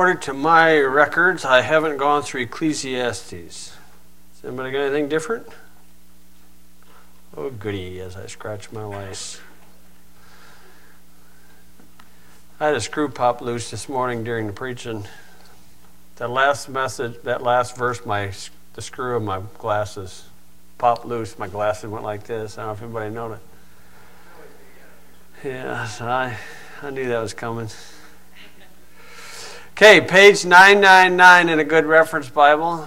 According to my records, I haven't gone through Ecclesiastes. Has anybody got anything different? Oh, goody, as I scratch my lice. I had a screw pop loose this morning during the preaching. That last message, that last verse, the screw of my glasses popped loose. My glasses went like this. I don't know if anybody noticed. Yeah, so I knew that was coming. Okay, page 999 in a good reference Bible.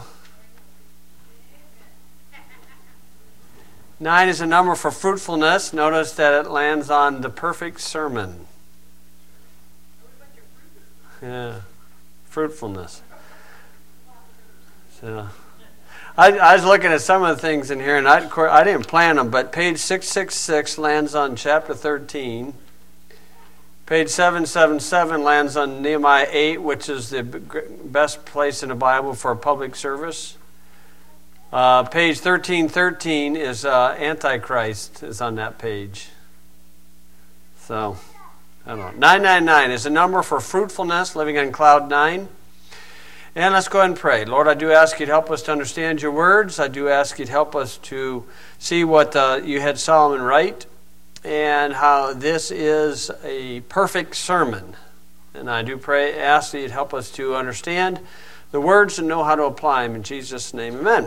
9 is a number for fruitfulness. Notice that it lands on the perfect sermon. Yeah, fruitfulness. So, I was looking at some of the things in here, and I didn't plan them, but page 666 lands on chapter 13. Page 777 lands on Nehemiah 8, which is the best place in the Bible for a public service. Page 1313 is Antichrist is on that page. So, I don't know. 999 is a number for fruitfulness, living on cloud 9. And let's go ahead and pray. Lord, I do ask you to help us to understand your words. I do ask you to help us to see what you had Solomon write, and how this is a perfect sermon. And I do ask that you'd help us to understand the words and know how to apply them. In Jesus' name, amen.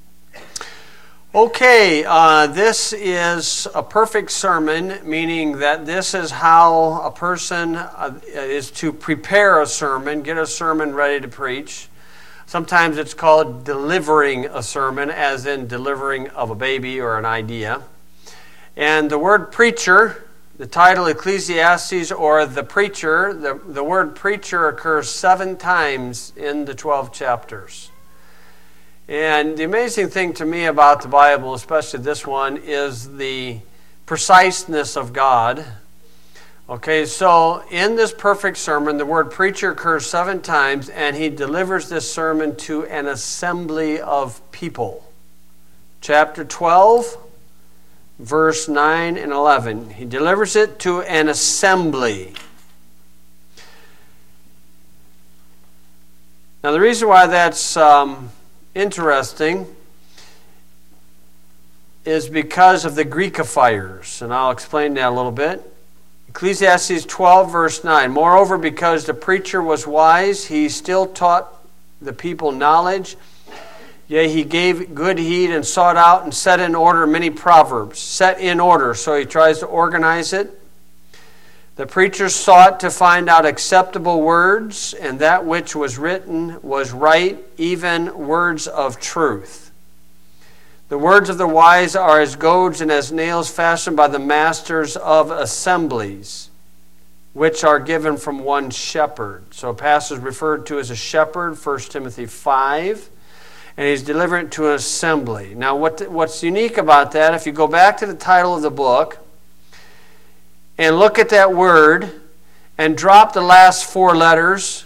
Okay, this is a perfect sermon, meaning that this is how a person is to prepare a sermon, get a sermon ready to preach. Sometimes it's called delivering a sermon, as in delivering of a baby or an idea. And the word preacher, the title Ecclesiastes or the preacher, the word preacher occurs 7 times in the 12 chapters. And the amazing thing to me about the Bible, especially this one, is the preciseness of God. Okay, so in this perfect sermon, the word preacher occurs 7 times, and he delivers this sermon to an assembly of people. Chapter 12, verse 9 and 11. He delivers it to an assembly. Now, the reason why that's interesting is because of the Greekifiers, and I'll explain that a little bit. Ecclesiastes 12, verse 9. Moreover, because the preacher was wise, he still taught the people knowledge. Yea, he gave good heed and sought out and set in order many proverbs. Set in order, so he tries to organize it. The preacher sought to find out acceptable words, and that which was written was right, even words of truth. The words of the wise are as goads and as nails fashioned by the masters of assemblies, which are given from one shepherd. So a pastor is referred to as a shepherd, 1 Timothy 5. And he's delivering it to an assembly. Now, what's unique about that, if you go back to the title of the book and look at that word and drop the last 4 letters,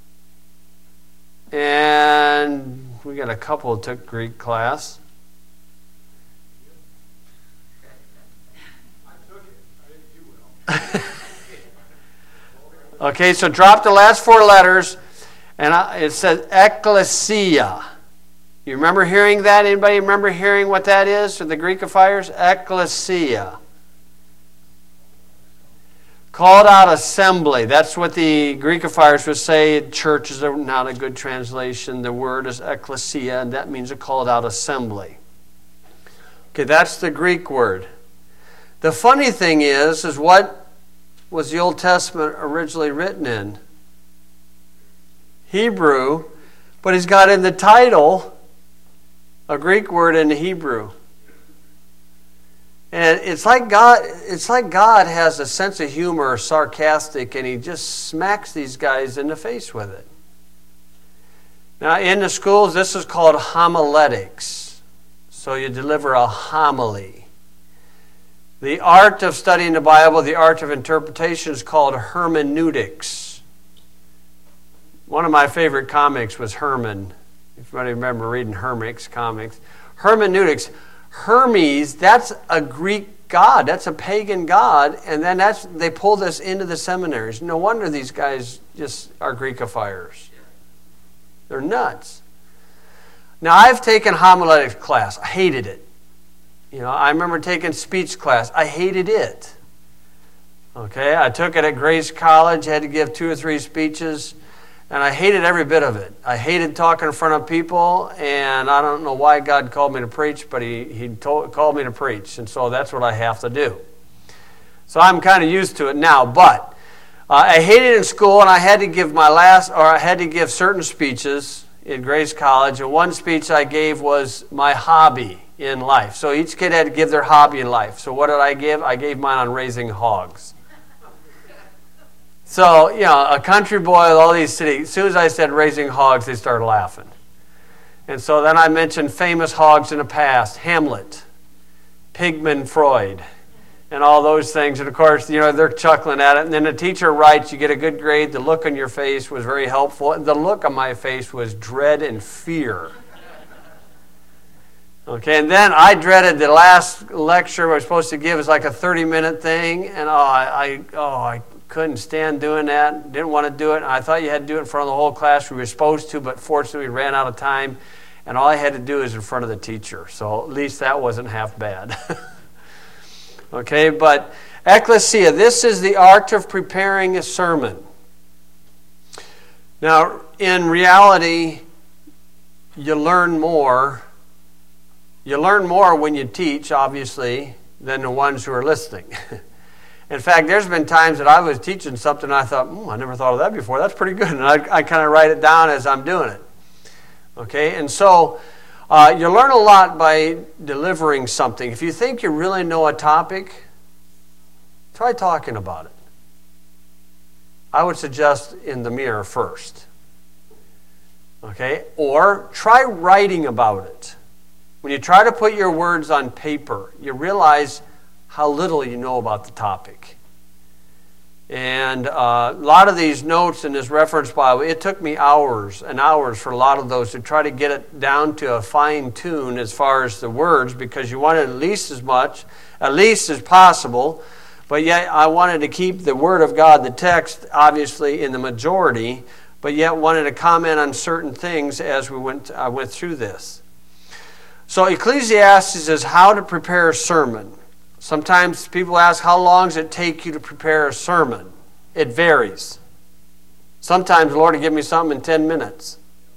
and we got a couple that took Greek class. I took it. I didn't do well. Okay, so drop the last 4 letters, and it says ecclesia. You remember hearing that? Anybody remember hearing what that is for the Greekifiers? Ecclesia. Called out assembly. That's what the Greekifiers would say. Church is not a good translation. The word is ecclesia, and that means a called out assembly. Okay, that's the Greek word. The funny thing is what was the Old Testament originally written in? Hebrew, but he's got in the title a Greek word in Hebrew. And it's like God has a sense of humor, sarcastic, and he just smacks these guys in the face with it. Now, in the schools, this is called homiletics. So you deliver a homily. The art of studying the Bible, the art of interpretation, is called hermeneutics. One of my favorite comics was Herman. If anybody remember reading Hermix comics. Hermeneutics. Hermes, that's a Greek God. That's a pagan God. And then they pull this into the seminaries. No wonder these guys just are Greekifiers. They're nuts. Now, I've taken homiletics class. I hated it. I remember taking speech class. I hated it. Okay, I took it at Grace College. Had to give 2 or 3 speeches. And I hated every bit of it. I hated talking in front of people, and I don't know why God called me to preach, but He called me to preach, and so that's what I have to do. So I'm kind of used to it now, but I hated it in school, and I had to give certain speeches in Grace College, and one speech I gave was my hobby in life. So each kid had to give their hobby in life. So what did I give? I gave mine on raising hogs. So, a country boy with all these cities, as soon as I said raising hogs, they started laughing. And so then I mentioned famous hogs in the past, Hamlet, Pigman Freud, and all those things. And of course, they're chuckling at it. And then the teacher writes, you get a good grade. The look on your face was very helpful. And the look on my face was dread and fear. Okay, and then I dreaded the last lecture I was supposed to give. It was like a 30-minute thing. And I couldn't stand doing that, didn't want to do it. And I thought you had to do it in front of the whole class. We were supposed to, but fortunately we ran out of time. And all I had to do is in front of the teacher. So at least that wasn't half bad. Okay, but ecclesia, this is the art of preparing a sermon. Now, in reality, you learn more. You learn more when you teach, obviously, than the ones who are listening. In fact, there's been times that I was teaching something and I thought, I never thought of that before. That's pretty good. And I kind of write it down as I'm doing it. Okay, and so you learn a lot by delivering something. If you think you really know a topic, try talking about it. I would suggest in the mirror first. Okay, or try writing about it. When you try to put your words on paper, you realize how little you know about the topic. And a lot of these notes in this reference Bible, it took me hours and hours for a lot of those to try to get it down to a fine tune as far as the words, because you wanted at least as possible, but yet I wanted to keep the Word of God, the text, obviously in the majority, but yet wanted to comment on certain things as I went through this. So Ecclesiastes is how to prepare a sermon. Sometimes people ask, how long does it take you to prepare a sermon? It varies. Sometimes the Lord will give me something in 10 minutes.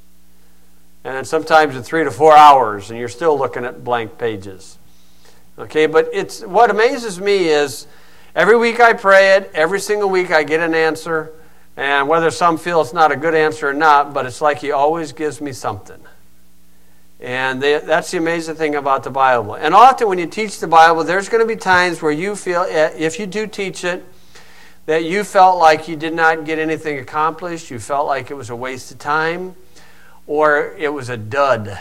And then sometimes in 3 to 4 hours, and you're still looking at blank pages. Okay, but what amazes me is every week I pray it, every single week I get an answer, and whether some feel it's not a good answer or not, but it's like He always gives me something. And that's the amazing thing about the Bible. And often when you teach the Bible, there's going to be times where you feel, if you do teach it, that you felt like you did not get anything accomplished, you felt like it was a waste of time, or it was a dud.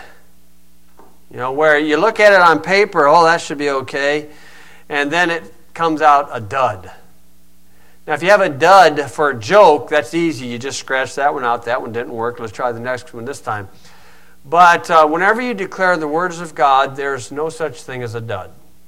Where you look at it on paper, that should be okay, and then it comes out a dud. Now, if you have a dud for a joke, that's easy. You just scratch that one out. That one didn't work. Let's try the next one this time. But whenever you declare the words of God, there's no such thing as a dud.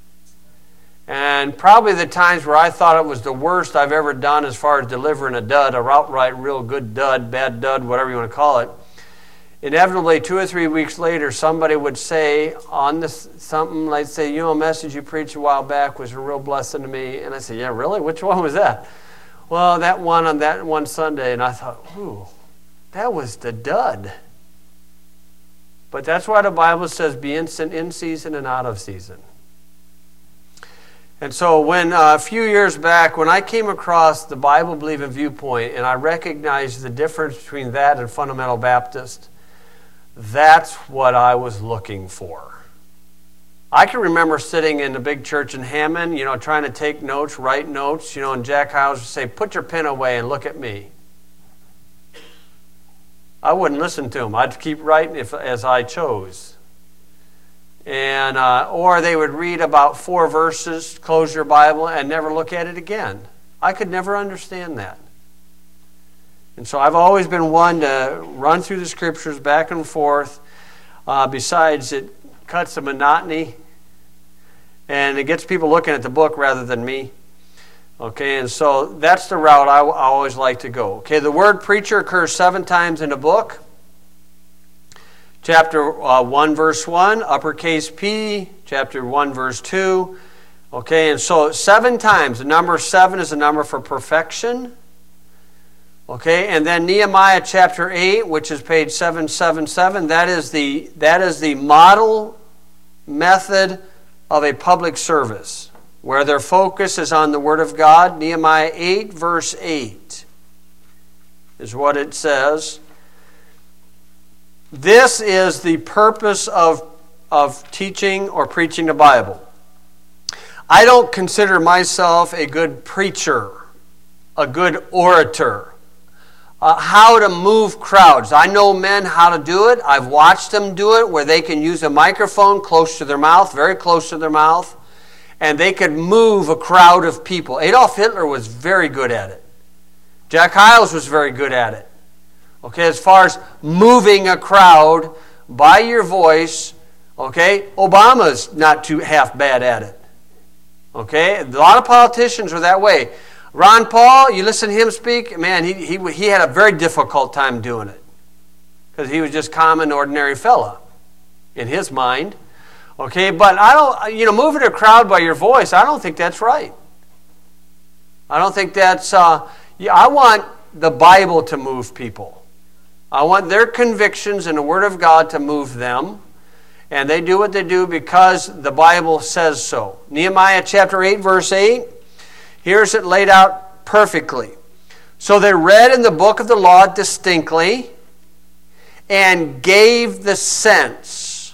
And probably the times where I thought it was the worst I've ever done as far as delivering a dud, a outright real good dud, bad dud, whatever you want to call it, inevitably 2 or 3 weeks later, somebody would say on this something like, say, a message you preached a while back was a real blessing to me. And I said, yeah, really? Which one was that? Well, that one on that one Sunday. And I thought, ooh, that was the dud. But that's why the Bible says be instant in season and out of season. And so when a few years back, when I came across the Bible-believing viewpoint and I recognized the difference between that and fundamental Baptist, that's what I was looking for. I can remember sitting in the big church in Hammond, trying to take notes, write notes, and Jack Howes would say, put your pen away and look at me. I wouldn't listen to them. I'd keep writing as I chose. And or they would read about 4 verses, close your Bible, and never look at it again. I could never understand that. And so I've always been one to run through the Scriptures back and forth. Besides, it cuts the monotony. And it gets people looking at the book rather than me. Okay, and so that's the route I always like to go. Okay, the word preacher occurs 7 times in the book. Chapter 1, verse 1, uppercase P. Chapter 1, verse 2. Okay, and so 7 times. The number 7 is a number for perfection. Okay, and then Nehemiah chapter 8, which is page 777, that is the model method of a public service, where their focus is on the Word of God. Nehemiah 8, verse 8 is what it says. This is the purpose of teaching or preaching the Bible. I don't consider myself a good preacher, a good orator. How to move crowds. I know men how to do it. I've watched them do it where they can use a microphone close to their mouth, very close to their mouth, and they could move a crowd of people. Adolf Hitler was very good at it. Jack Hyles was very good at it. Okay, as far as moving a crowd by your voice, okay, Obama's not too half bad at it. Okay, a lot of politicians are that way. Ron Paul, you listen to him speak, man, he had a very difficult time doing it. Because he was just common, ordinary fella in his mind. Okay, but moving a crowd by your voice, I don't think that's right. I don't think that's, I want the Bible to move people. I want their convictions and the Word of God to move them. And they do what they do because the Bible says so. Nehemiah chapter 8, verse 8. Here's it laid out perfectly. So they read in the book of the law distinctly and gave the sense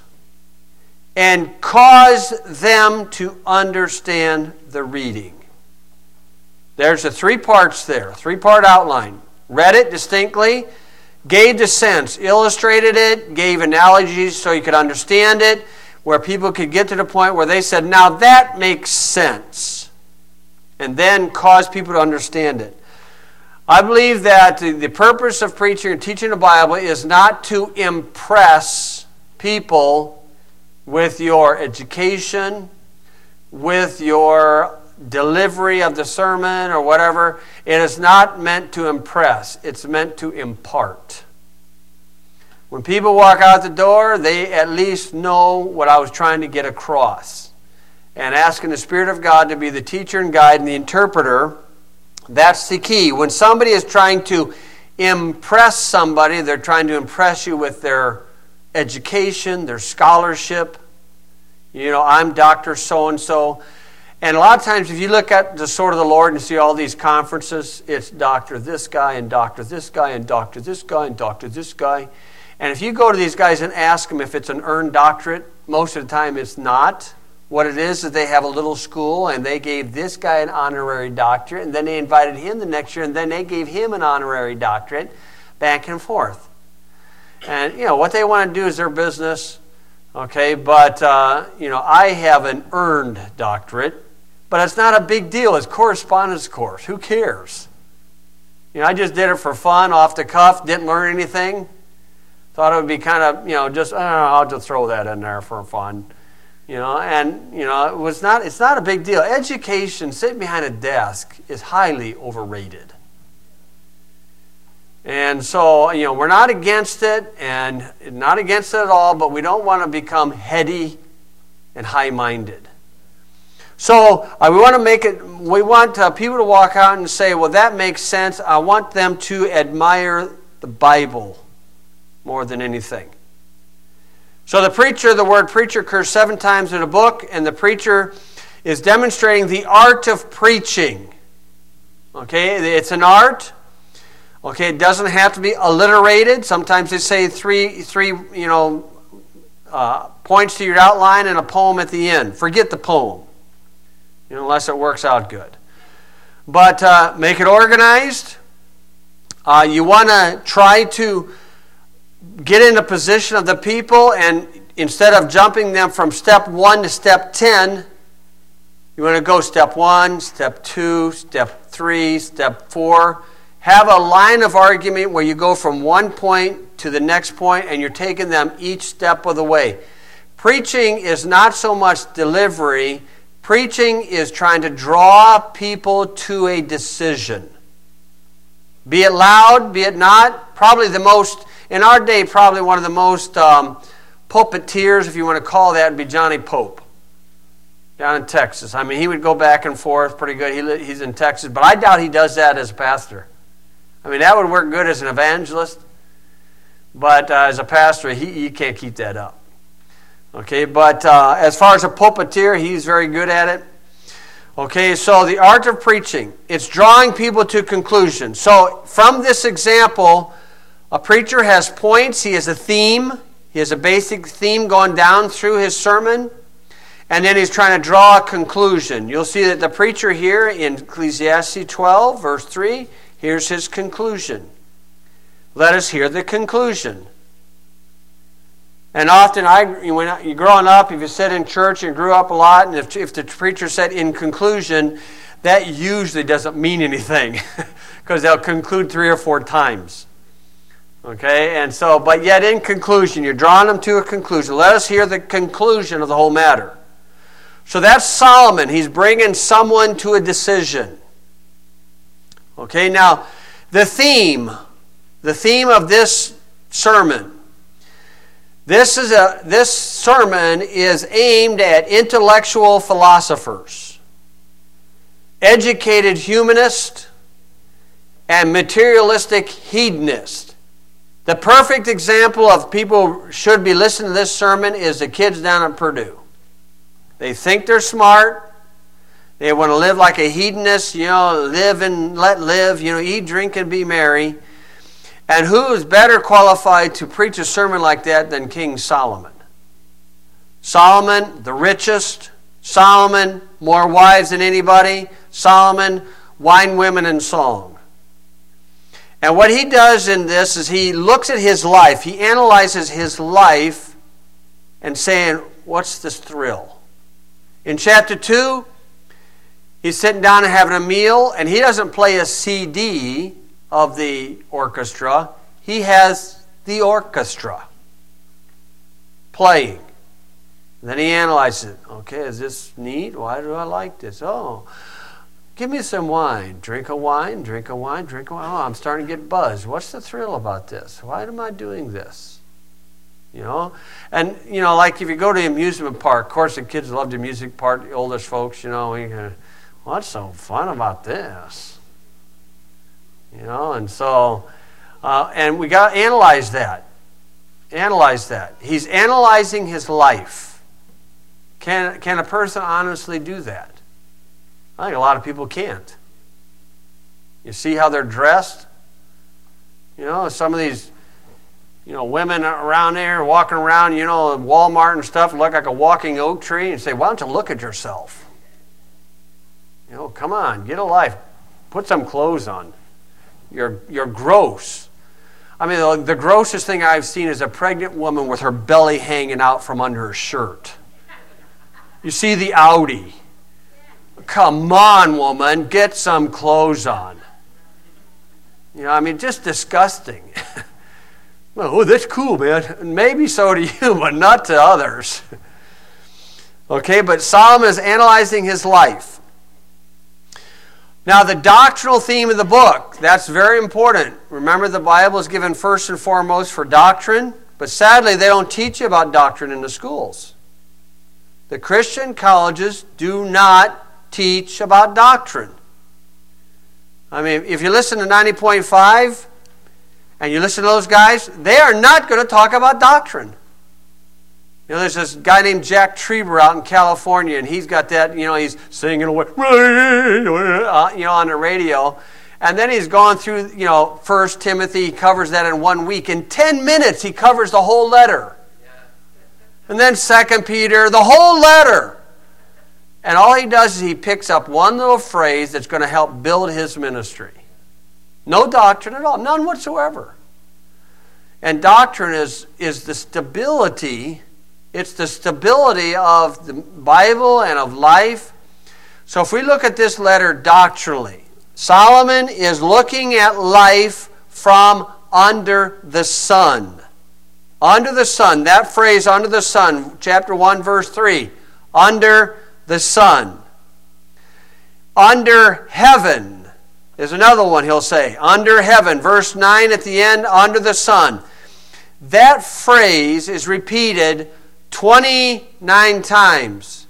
and caused them to understand the reading. There's the 3 parts there, 3-part outline. Read it distinctly, gave the sense, illustrated it, gave analogies so you could understand it, where people could get to the point where they said, now that makes sense. And then cause people to understand it. I believe that the purpose of preaching and teaching the Bible is not to impress people with your education, with your delivery of the sermon or whatever. It is not meant to impress. It's meant to impart. When people walk out the door, they at least know what I was trying to get across. And asking the Spirit of God to be the teacher and guide and the interpreter, that's the key. When somebody is trying to impress somebody, they're trying to impress you with their education, their scholarship. I'm Dr. So-and-so. And a lot of times if you look at the Sword of the Lord and see all these conferences, it's Dr. this guy and Dr. this guy and Dr. this guy and Dr. this guy. And if you go to these guys and ask them if it's an earned doctorate, most of the time it's not. What it is they have a little school and they gave this guy an honorary doctorate and then they invited him the next year and then they gave him an honorary doctorate, back and forth. And, what they want to do is their business, okay, but, I have an earned doctorate, but it's not a big deal. It's correspondence course. Who cares? I just did it for fun, off the cuff, didn't learn anything. Thought it would be kind of, I'll just throw that in there for fun. It's not a big deal. Education, sitting behind a desk, is highly overrated. And so, we're not against it, and not against it at all, but we don't want to become heady and high-minded. So, we want people to walk out and say, well, that makes sense. I want them to admire the Bible more than anything. So the word preacher occurs 7 times in the book, and the preacher is demonstrating the art of preaching. Okay, it's an art. Okay, it doesn't have to be alliterated. Sometimes they say three points to your outline and a poem at the end. Forget the poem, unless it works out good. But make it organized. You want to try to get in the position of the people, and instead of jumping them from step 1 to step 10, you want to go step 1, step 2, step 3, step 4. Have a line of argument where you go from one point to the next point and you're taking them each step of the way. Preaching is not so much delivery. Preaching is trying to draw people to a decision. Be it loud, be it not. Probably the most, in our day, probably one of the most pulpiteers, if you want to call that, would be Johnny Pope down in Texas. I mean, he would go back and forth pretty good. He's in Texas, but I doubt he does that as a pastor. I mean, that would work good as an evangelist, but as a pastor, he can't keep that up. Okay, but as far as a pulpiteer, he's very good at it. Okay, so the art of preaching, it's drawing people to conclusion. So from this example, a preacher has points, he has a theme, he has a basic theme going down through his sermon, and then he's trying to draw a conclusion. You'll see that the preacher here in Ecclesiastes 12, verse 3, here's his conclusion. Let us hear the conclusion. And often, when you're growing up, if you sit in church and grew up a lot, and if the preacher said in conclusion, that usually doesn't mean anything because they'll conclude 3 or 4 times. Okay, and so, but yet in conclusion, you're drawing them to a conclusion. Let us hear the conclusion of the whole matter. So that's Solomon. He's bringing someone to a decision. Okay, now the theme of this sermon. This sermon is aimed at intellectual philosophers, educated humanists, and materialistic hedonists. The perfect example of people who should be listening to this sermon is the kids down at Purdue. They think they're smart. They want to live like a hedonist, live and let live, eat, drink, and be merry. And who is better qualified to preach a sermon like that than King Solomon? Solomon, the richest. Solomon, more wives than anybody. Solomon, wine, women, and song. And what he does in this is he looks at his life. He analyzes his life and saying, what's this thrill? In chapter 2, he's sitting down and having a meal, and he doesn't play a CD of the orchestra. He has the orchestra playing. And then he analyzes it. Okay, is this neat? Why do I like this? Oh, give me some wine. Drink a wine, drink a wine, drink a wine. Oh, I'm starting to get buzzed. What's the thrill about this? Why am I doing this? And, like if you go to the amusement park, of course the kids love the amusement park, the oldest folks, what's so fun about this? And so, and we got to analyze that. Analyze that. He's analyzing his life. Can a person honestly do that? I think a lot of people can't. You see how they're dressed? Some of these, women around there walking around, Walmart and stuff, look like a walking oak tree, and say, why don't you look at yourself? Come on, get a life. Put some clothes on. You're gross. I mean, the grossest thing I've seen is a pregnant woman with her belly hanging out from under her shirt. You see the Audi. Come on, woman, get some clothes on. Just disgusting. Oh, that's cool, man. Maybe so to you, but not to others. Okay, but Solomon is analyzing his life. Now, the doctrinal theme of the book, that's very important. Remember, the Bible is given first and foremost for doctrine, but sadly, they don't teach you about doctrine in the schools. The Christian colleges do not teach about doctrine. If you listen to 90.5 and you listen to those guys, they are not going to talk about doctrine. There's this guy named Jack Trieber out in California, and he's got that, he's singing away, on the radio. And then he's gone through, 1 Timothy, he covers that in 1 week. In 10 minutes, he covers the whole letter. And then 2 Peter, the whole letter. And all he does is he picks up one little phrase that's going to help build his ministry. No doctrine at all, none whatsoever. And doctrine is the stability. It's the stability of the Bible and of life. So if we look at this letter doctrinally, Solomon is looking at life from under the sun. Under the sun. That phrase, under the sun, chapter 1, verse 3. Under the sun. Under heaven is another one he'll say. Under heaven. Verse 9 at the end, under the sun. That phrase is repeated 29 times.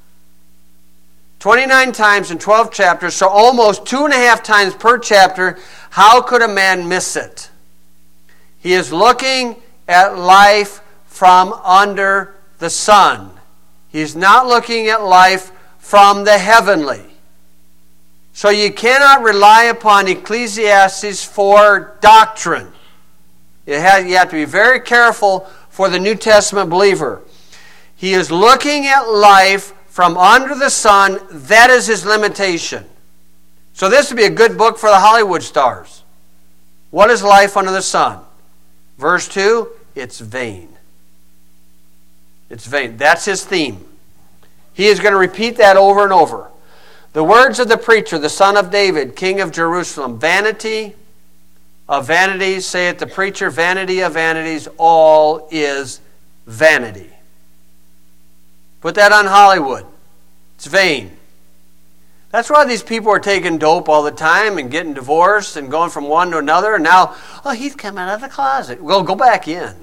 29 times in 12 chapters, so almost 2.5 times per chapter. How could a man miss it? He is looking at life from under the sun. He's not looking at life from the heavenly. So you cannot rely upon Ecclesiastes for doctrine. You have to be very careful for the New Testament believer. He is looking at life from under the sun. That is his limitation. So this would be a good book for the Hollywood stars. What is life under the sun? Verse 2, it's vain. It's vain. That's his theme. He is going to repeat that over and over. The words of the preacher, the son of David, king of Jerusalem. Vanity of vanities, saith the preacher, vanity of vanities, all is vanity. Put that on Hollywood. It's vain. That's why these people are taking dope all the time and getting divorced and going from one to another. And now, he's come out of the closet. Well, go back in.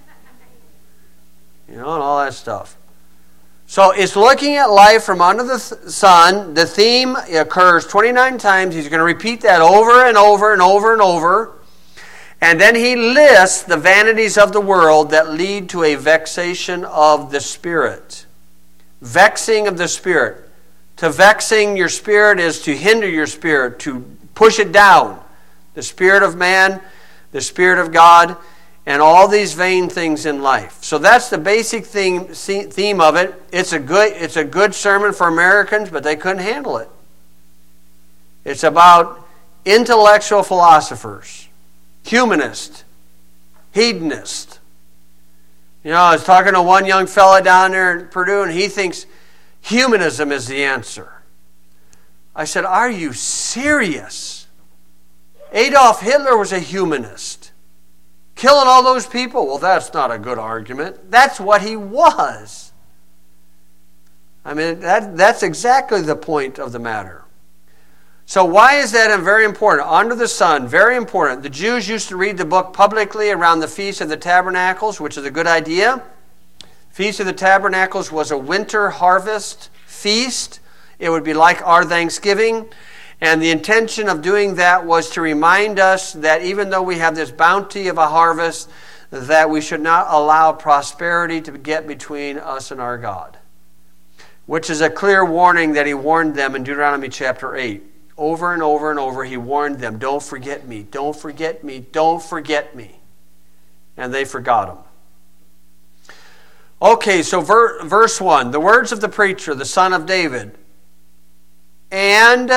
And all that stuff. So it's looking at life from under the sun. The theme occurs 29 times. He's going to repeat that over and over and over and over. And then he lists the vanities of the world that lead to a vexation of the spirit. Vexing of the spirit. To vexing your spirit is to hinder your spirit, to push it down. The spirit of man, the spirit of God, and all these vain things in life. So that's the basic theme of it. It's a good sermon for Americans, but they couldn't handle it. It's about intellectual philosophers, humanist, hedonist. I was talking to one young fella down there in Purdue, and he thinks humanism is the answer. I said, are you serious? Adolf Hitler was a humanist. Killing all those people? Well, that's not a good argument. That's what he was. I mean, that's exactly the point of the matter. So why is that very important? Under the sun, very important. The Jews used to read the book publicly around the Feast of the Tabernacles, which is a good idea. Feast of the Tabernacles was a winter harvest feast. It would be like our Thanksgiving. And the intention of doing that was to remind us that even though we have this bounty of a harvest, that we should not allow prosperity to get between us and our God. Which is a clear warning that he warned them in Deuteronomy chapter 8. Over and over and over he warned them, don't forget me, don't forget me, don't forget me. And they forgot him. Okay, so verse 1. The words of the preacher, the son of David. And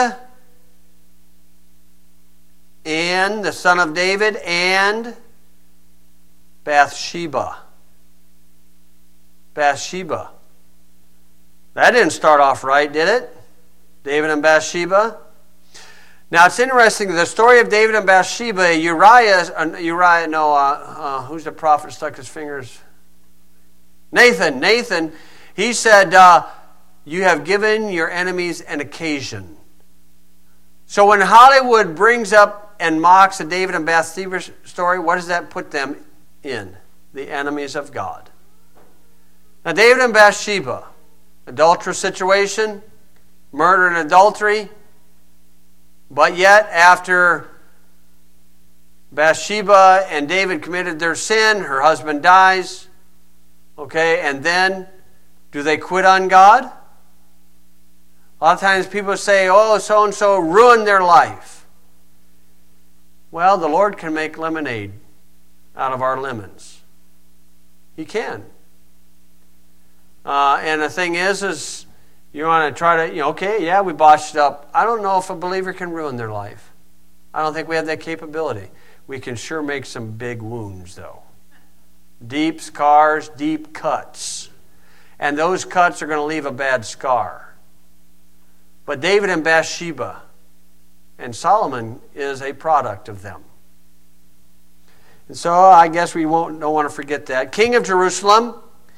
the son of David, and Bathsheba. Bathsheba. That didn't start off right, did it? David and Bathsheba. Now it's interesting, the story of David and Bathsheba, who's the prophet stuck his fingers? Nathan, he said, you have given your enemies an occasion. So when Hollywood brings up and mocks the David and Bathsheba story, what does that put them in? The enemies of God. Now David and Bathsheba, adulterous situation, murder and adultery, but yet after Bathsheba and David committed their sin, her husband dies, okay, and then do they quit on God? A lot of times people say, so-and-so ruined their life. Well, the Lord can make lemonade out of our lemons. He can. And the thing is you want to try to, we botched it up. I don't know if a believer can ruin their life. I don't think we have that capability. We can sure make some big wounds, though. Deep scars, deep cuts. And those cuts are going to leave a bad scar. But David and Bathsheba and Solomon is a product of them. And so I guess we don't want to forget that. King of Jerusalem.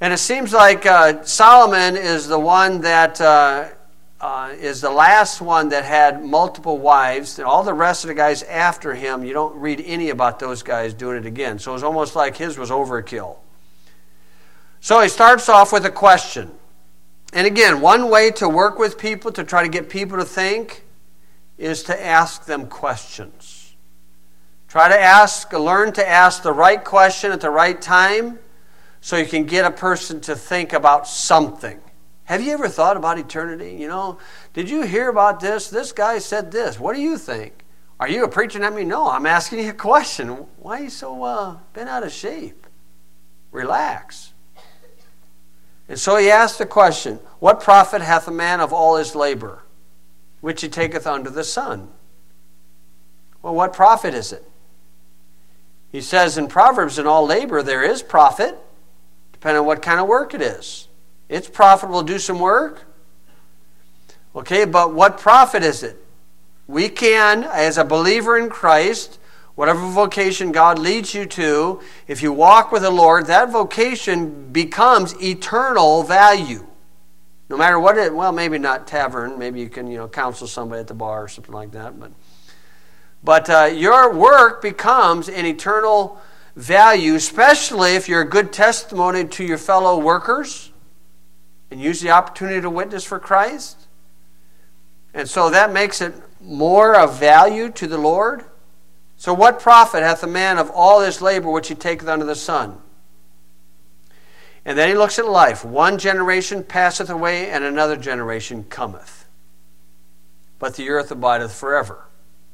And it seems like Solomon is the one that is the last one that had multiple wives. And all the rest of the guys after him, you don't read any about those guys doing it again. So it's almost like his was overkill. So he starts off with a question. And again, one way to work with people, to try to get people to think, is to ask them questions. Try to learn to ask the right question at the right time so you can get a person to think about something. Have you ever thought about eternity? You know, did you hear about this? This guy said this. What do you think? Are you a preacher at me? No, I'm asking you a question. Why are you so bent out of shape? Relax. And so he asked the question, what profit hath a man of all his labor, which he taketh under the sun? Well, what profit is it? He says in Proverbs, in all labor there is profit, depending on what kind of work it is. It's profitable to do some work. Okay, but what profit is it? We can, as a believer in Christ, whatever vocation God leads you to, if you walk with the Lord, that vocation becomes eternal value. No matter what it, well, maybe not tavern, maybe you can, counsel somebody at the bar or something like that, but your work becomes an eternal value, especially if you're a good testimony to your fellow workers and use the opportunity to witness for Christ. And so that makes it more of value to the Lord. So what profit hath a man of all his labor which he taketh under the sun? And then he looks at life. One generation passeth away, and another generation cometh. But the earth abideth forever.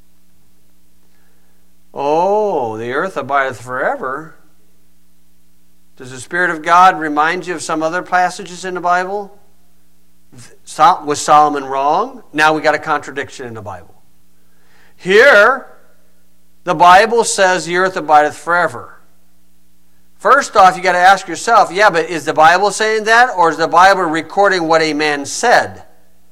Oh, the earth abideth forever. Does the Spirit of God remind you of some other passages in the Bible? Was Solomon wrong? Now we got a contradiction in the Bible. Here, the Bible says the earth abideth forever. First off, you got to ask yourself, yeah, but is the Bible saying that, or is the Bible recording what a man said?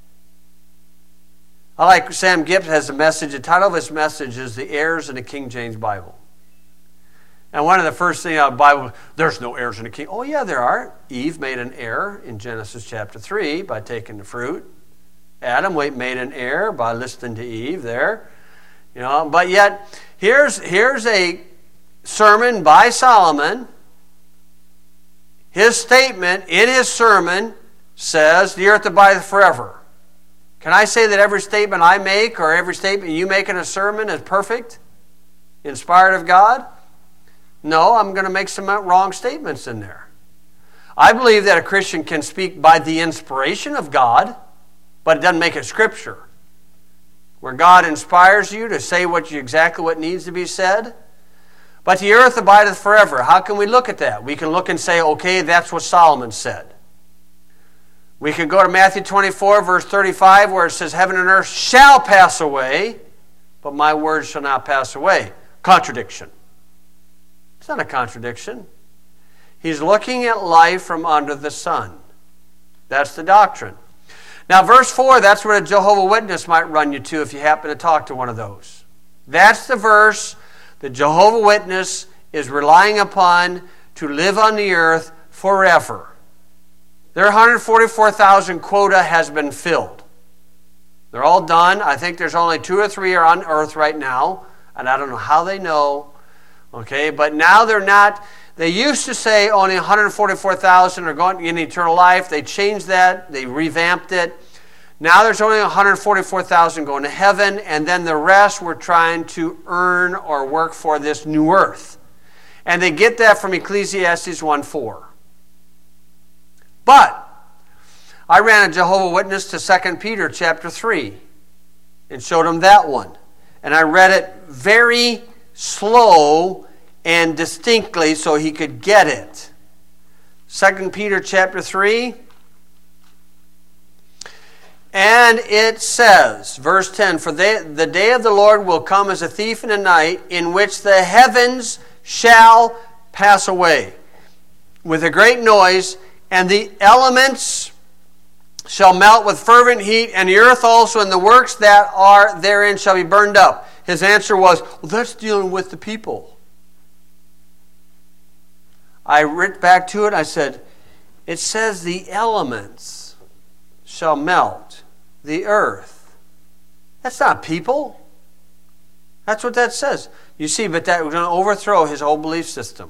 I like Sam Gibbs has a message. The title of his message is The Heirs in the King James Bible. And one of the first things out of the Bible, there's no heirs in the King. Oh, yeah, there are. Eve made an heir in Genesis chapter 3 by taking the fruit. Adam made an heir by listening to Eve there. But yet, here's a sermon by Solomon. His statement in his sermon says, the earth abideth forever. Can I say that every statement I make or every statement you make in a sermon is perfect? Inspired of God? No, I'm going to make some wrong statements in there. I believe that a Christian can speak by the inspiration of God, but it doesn't make it Scripture. Where God inspires you to say exactly what needs to be said. But the earth abideth forever. How can we look at that? We can look and say, okay, that's what Solomon said. We can go to Matthew 24, verse 35, where it says, heaven and earth shall pass away, but my words shall not pass away. Contradiction. It's not a contradiction. He's looking at life from under the sun. That's the doctrine. Now, verse 4, that's what a Jehovah's Witness might run you to if you happen to talk to one of those. That's the verse the Jehovah's Witness is relying upon to live on the earth forever. Their 144,000 quota has been filled. They're all done. I think there's only 2 or 3 are on earth right now, and I don't know how they know. Okay, but now they're not. They used to say only 144,000 are going in eternal life. They changed that. They revamped it. Now there's only 144,000 going to heaven, and then the rest we're trying to earn or work for this new earth. And they get that from Ecclesiastes 1:4. But I ran a Jehovah's Witness to 2 Peter chapter 3 and showed him that one. And I read it very slow and distinctly so he could get it. 2 Peter chapter 3. And it says, verse 10, for the day of the Lord will come as a thief in the night, in which the heavens shall pass away with a great noise, and the elements shall melt with fervent heat, and the earth also and the works that are therein shall be burned up. His answer was, well, that's dealing with the people. I went back to it. I said, It says the elements shall melt, the earth. That's not people. That's what that says. You see, but that we're going to overthrow his whole belief system.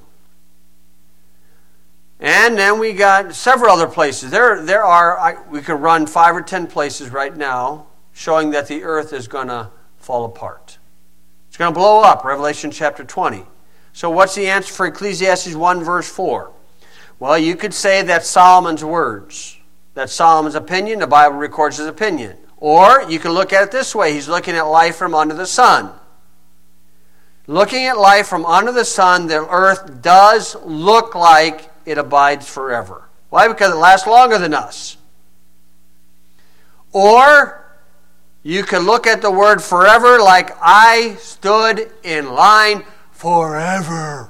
And then we got several other places. We could run 5 or 10 places right now showing that the earth is going to fall apart. It's going to blow up, Revelation chapter 20. So what's the answer for Ecclesiastes 1 verse 4? Well, you could say that's Solomon's words. That's Solomon's opinion. The Bible records his opinion. Or you can look at it this way. He's looking at life from under the sun. Looking at life from under the sun, the earth does look like it abides forever. Why? Because it lasts longer than us. Or you can look at the word forever like I stood in line forever.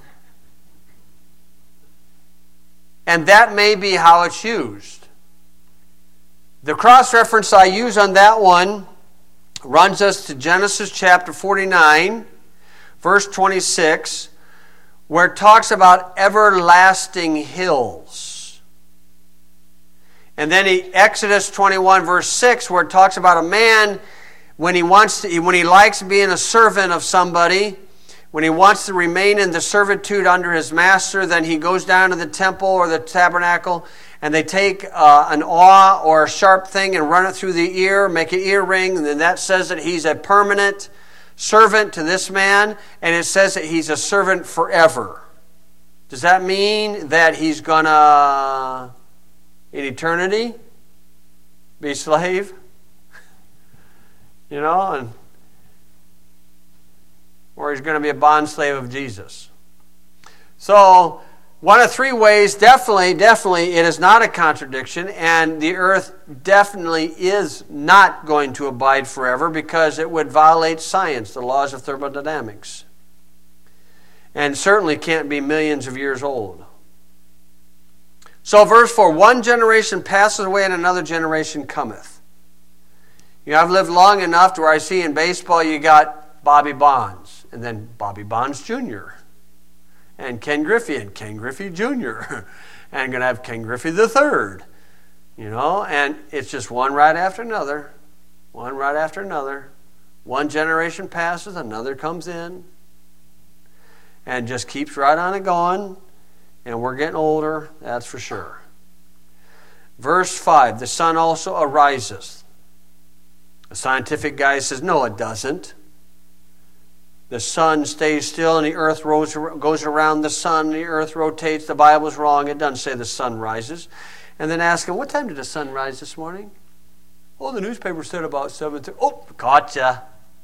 And that may be how it's used. The cross-reference I use on that one runs us to Genesis chapter 49, verse 26, where it talks about everlasting hills. And then Exodus 21, verse 6, where it talks about a man when he likes being a servant of somebody, when he wants to remain in the servitude under his master, then he goes down to the temple or the tabernacle, and they take an awl or a sharp thing and run it through the ear, make an ear ring, and then that says that he's a permanent servant to this man, and it says that he's a servant forever. Does that mean that he's gonna, in eternity, be a slave? Or he's going to be a bond slave of Jesus. So, one of 3 ways, definitely, it is not a contradiction, and the earth definitely is not going to abide forever because it would violate science, the laws of thermodynamics. And certainly can't be millions of years old. So, verse 4, one generation passes away and another generation cometh. I've lived long enough to where I see in baseball you got Bobby Bonds, and then Bobby Bonds Jr., and Ken Griffey, and Ken Griffey Jr., and going to have Ken Griffey III, and it's just one right after another, one right after another. One generation passes, another comes in, and just keeps right on it going, and we're getting older, that's for sure. Verse 5, the sun also arises. A scientific guy says, no, it doesn't. The sun stays still and the earth goes around the sun and the earth rotates. The Bible's wrong. It doesn't say the sun rises. And then ask him, what time did the sun rise this morning? Oh, the newspaper said about 7:30. Oh, gotcha.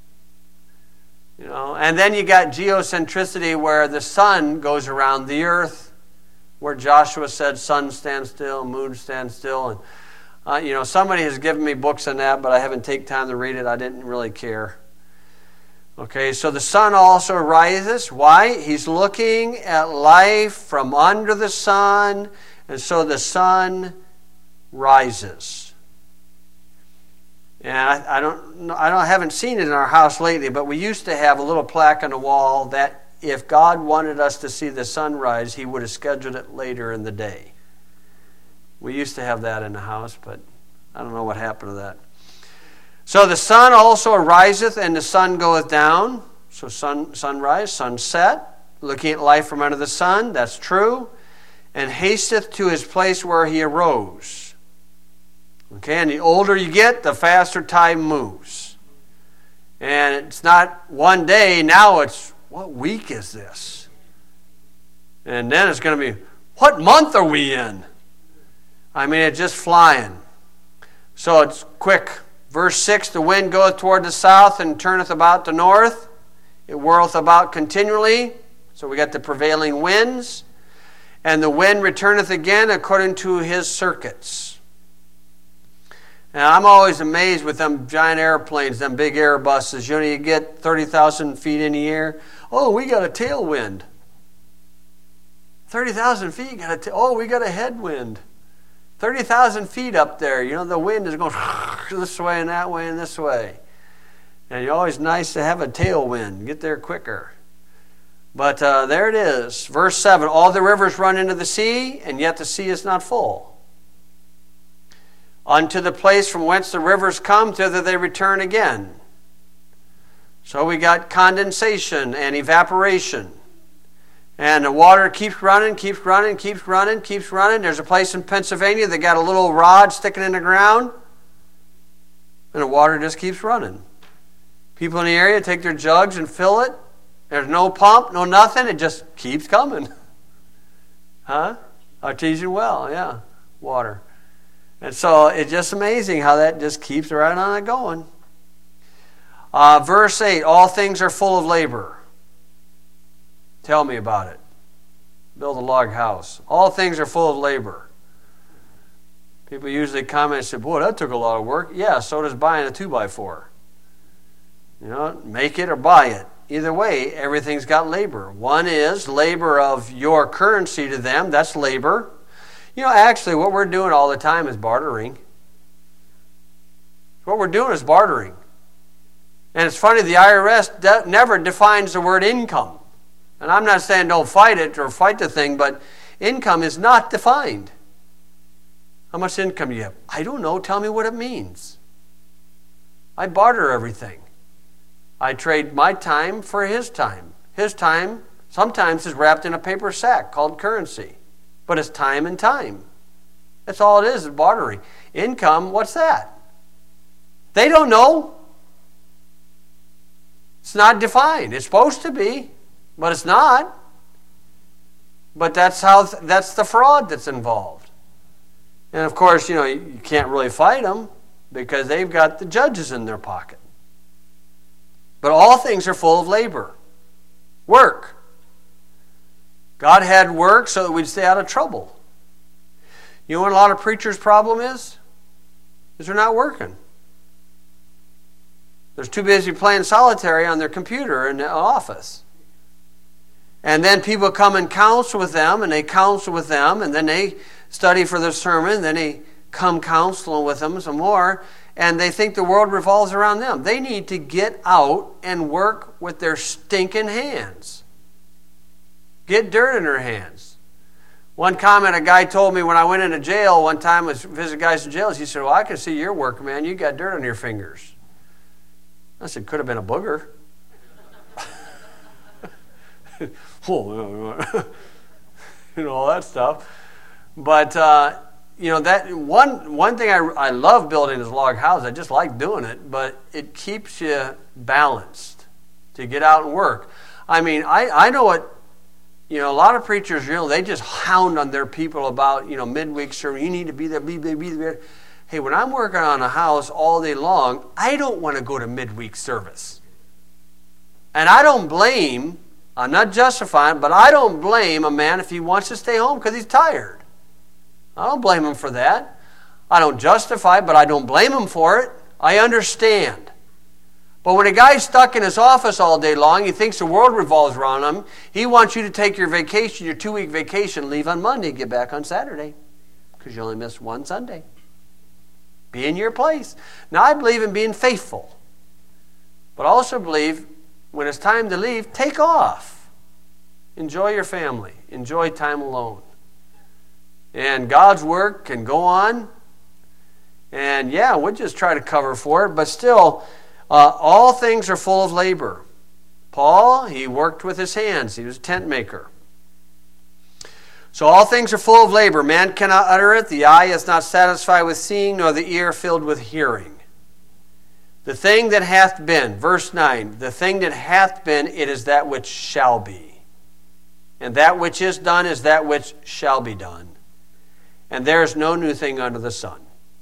And then you got geocentricity where the sun goes around the earth, where Joshua said sun stands still, moon stands still. And somebody has given me books on that, but I haven't taken time to read it. I didn't really care. Okay, so the sun also rises. Why? He's looking at life from under the sun, and so the sun rises. And I haven't seen it in our house lately, but we used to have a little plaque on the wall that if God wanted us to see the sunrise, He would have scheduled it later in the day. We used to have that in the house, but I don't know what happened to that. So the sun also ariseth, and the sun goeth down. So sunrise, sunset, looking at life from under the sun, that's true. And hasteth to his place where he arose. Okay, and the older you get, the faster time moves. And it's not one day, now it's, what week is this? And then it's going to be, what month are we in? I mean, it's just flying. So it's quick. Verse 6, the wind goeth toward the south and turneth about the north. It whirleth about continually. So we got the prevailing winds. And the wind returneth again according to his circuits. And I'm always amazed with them giant airplanes, them big Airbuses. You get 30,000 feet in the air. Oh, we got a tailwind. 30,000 feet, we got a headwind. 30,000 feet up there, the wind is going this way and that way and this way. And it's always nice to have a tailwind, get there quicker. But there it is. Verse 7, all the rivers run into the sea, and yet the sea is not full. Unto the place from whence the rivers come, thither they return again. So we got condensation and evaporation. And the water keeps running, keeps running, keeps running, keeps running. There's a place in Pennsylvania that got a little rod sticking in the ground, and the water just keeps running. People in the area take their jugs and fill it. There's no pump, no nothing. It just keeps coming. Huh? Artesian well, yeah, water. And so it's just amazing how that just keeps right on it going. Verse 8, all things are full of labor. Tell me about it. Build a log house. All things are full of labor. People usually comment and say, boy, that took a lot of work. Yeah, so does buying a 2x4. You know, make it or buy it. Either way, everything's got labor. One is labor of your currency to them. That's labor. You know, actually, what we're doing all the time is bartering. What we're doing is bartering. And it's funny, the IRS never defines the word income. And I'm not saying don't fight it or fight the thing, but income is not defined. How much income do you have? I don't know. Tell me what it means. I barter everything. I trade my time for his time. His time sometimes is wrapped in a paper sack called currency. But it's time and time. That's all it is bartering. Income, what's that? They don't know. It's not defined. It's supposed to be, but it's not. But that's the fraud that's involved. And of course, you know, you can't really fight them because they've got the judges in their pocket. But all things are full of labor. Work. God had work so that we'd stay out of trouble. You know what a lot of preachers' problem is? Is they're not working. They're too busy playing solitary on their computer in the office. And then people come and counsel with them, and they counsel with them, and then they study for their sermon, then they come counseling with them some more, and they think the world revolves around them. They need to get out and work with their stinking hands. Get dirt in their hands. One comment a guy told me when I went into jail one time, was visit guys in jails, he said, well, I can see your work, man. You got dirt on your fingers. I said, could have been a booger. You know, all that stuff. But, you know, that one thing I love building is log houses. I just like doing it, but it keeps you balanced to get out and work. I mean, I know what, you know, a lot of preachers, you know, they just hound on their people about, you know, midweek sermon. You need to be there, be there. Hey, when I'm working on a house all day long, I don't want to go to midweek service. And I don't blame, I'm not justifying, but I don't blame a man if he wants to stay home because he's tired. I don't blame him for that. I don't justify it, but I don't blame him for it. I understand. But when a guy's stuck in his office all day long, he thinks the world revolves around him, he wants you to take your vacation, your 2-week vacation, leave on Monday, get back on Saturday, because you only missed one Sunday. Be in your place. Now, I believe in being faithful, but I also believe when it's time to leave, take off. Enjoy your family. Enjoy time alone. And God's work can go on. And yeah, we'll just try to cover for it, but still, all things are full of labor. Paul, he worked with his hands. He was a tent maker. So all things are full of labor. Man cannot utter it. The eye is not satisfied with seeing, nor the ear filled with hearing. The thing that hath been, verse 9, the thing that hath been, it is that which shall be. And that which is done is that which shall be done. And there is no new thing under the sun.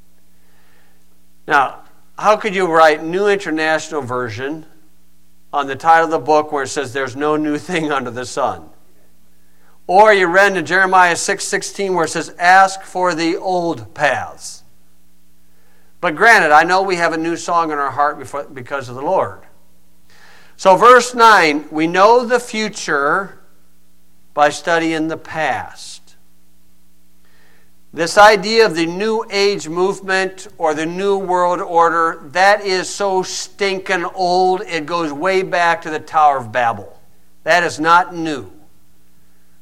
Now, how could you write New International Version on the title of the book where it says there's no new thing under the sun? Or you read in Jeremiah 6:16 where it says, ask for the old paths. But granted, I know we have a new song in our heart because of the Lord. So verse 9, we know the future by studying the past. This idea of the New Age movement or the New World Order, that is so stinking old, it goes way back to the Tower of Babel. That is not new.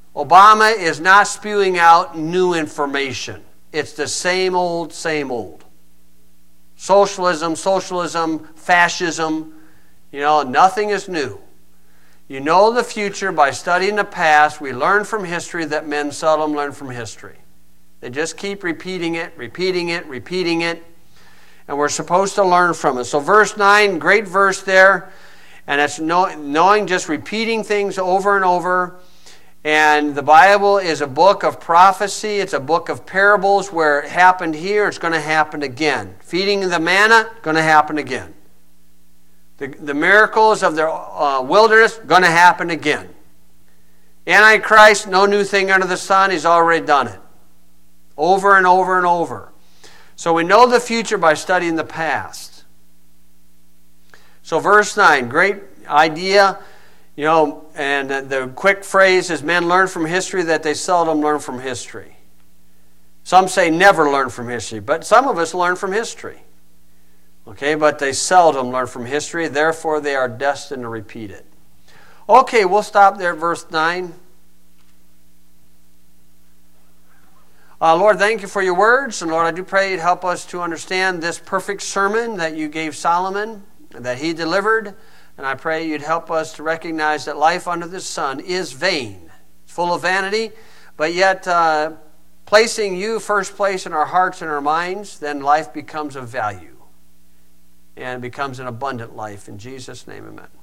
Obama is not spewing out new information. It's the same old, same old. Socialism, fascism, nothing is new. You know the future by studying the past. We learn from history that men seldom learn from history. They just keep repeating it, and we're supposed to learn from it. So verse 9, great verse there, and it's knowing, just repeating things over and over. And the Bible is a book of prophecy. It's a book of parables. Where it happened here, it's going to happen again. Feeding the manna, going to happen again. The miracles of the wilderness, going to happen again. Antichrist, no new thing under the sun. He's already done it. Over and over and over. So we know the future by studying the past. So verse 9, great idea. And the quick phrase is, men learn from history that they seldom learn from history. Some say never learn from history, but some of us learn from history. Okay, but they seldom learn from history, therefore they are destined to repeat it. Okay, we'll stop there at verse 9. Lord, thank you for your words, and Lord, I do pray you'd help us to understand this perfect sermon that you gave Solomon, that he delivered. And I pray you'd help us to recognize that life under the sun is vain. It's full of vanity, but yet placing you first place in our hearts and our minds, then life becomes of value and becomes an abundant life. In Jesus' name, amen.